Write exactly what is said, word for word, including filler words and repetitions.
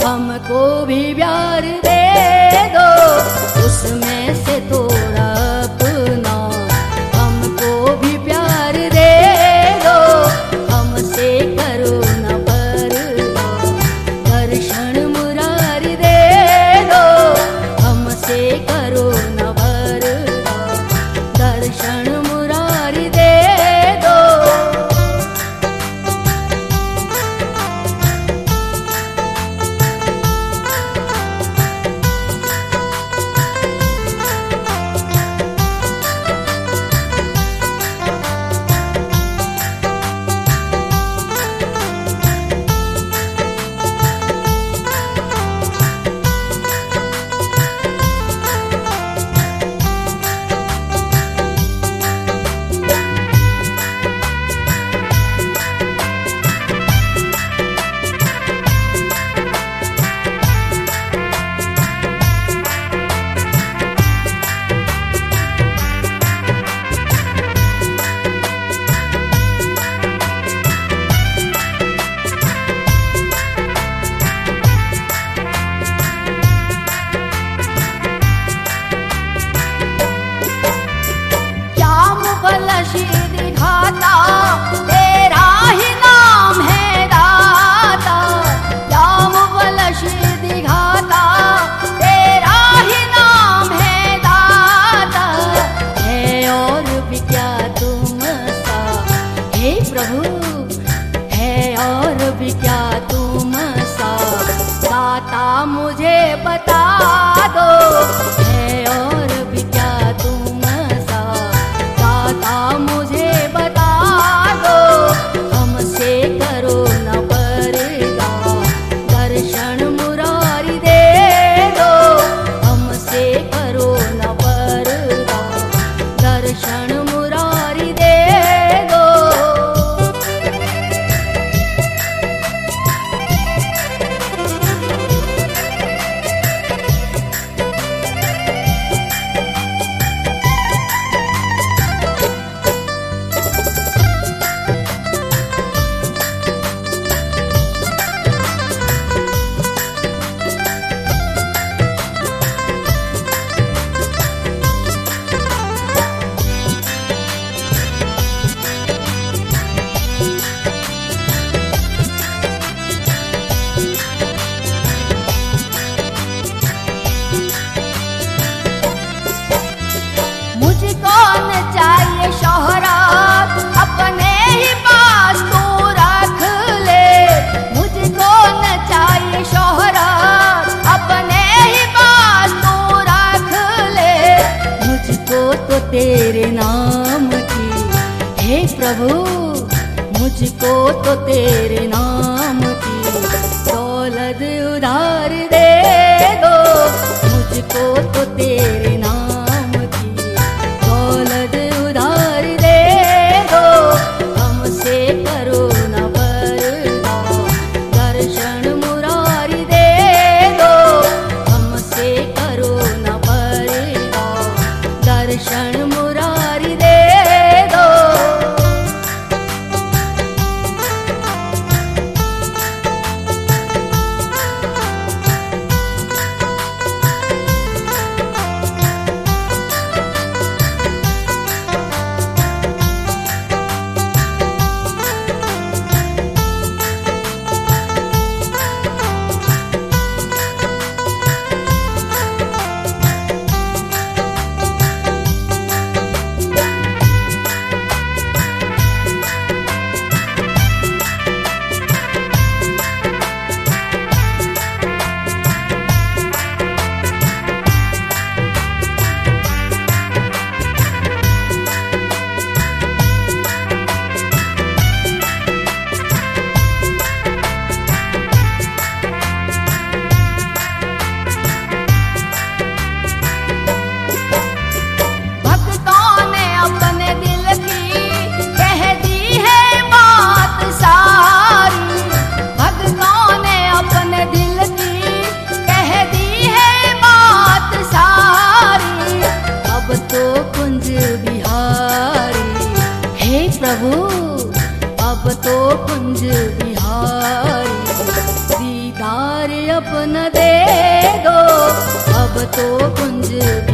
हमको भी प्यार दे दो, उसमें से थोड़ा अपना हमको भी प्यार दे दो, हमसे करो न पर्दा, दर्शन मुरारी दे दो, हमसे करो न पर्दा, दर्शन मुरारी दे दो। दिखाता तेरा ही नाम है दाता, क्या मुबलशी दिखाता तेरा ही नाम है दाता, है और भी क्या तुम सा, हे प्रभु है और भी क्या तुम सा, दाता मुझे बता दो, है और भी क्या तुम सा, दाता मुझे बता दो, हमसे करो न पर्दा, दर्शन मुरारी दे दो, हमसे करो न पर्दा, दर्शन मुरारी दे दो। मुझको न चाहिए शोहरत, अपने ही पास तू रख ले, मुझको न चाहिए शोहरत, अपने ही पास तू रख ले, मुझको तो तेरे नाम की, हे प्रभु मुझको तो तेरे नाम की दौलत उधार दे दो, मुझको तो तेरे नाम की दौलत उधार दे दो, हमसे करो न पर्दा, दर्शन मुरारी दे दो, हमसे करो न पर्दा, दर्शन मुरारी दे दो। प्रभु अब तो कुंज बिहारी दीदार अपन तो कुंज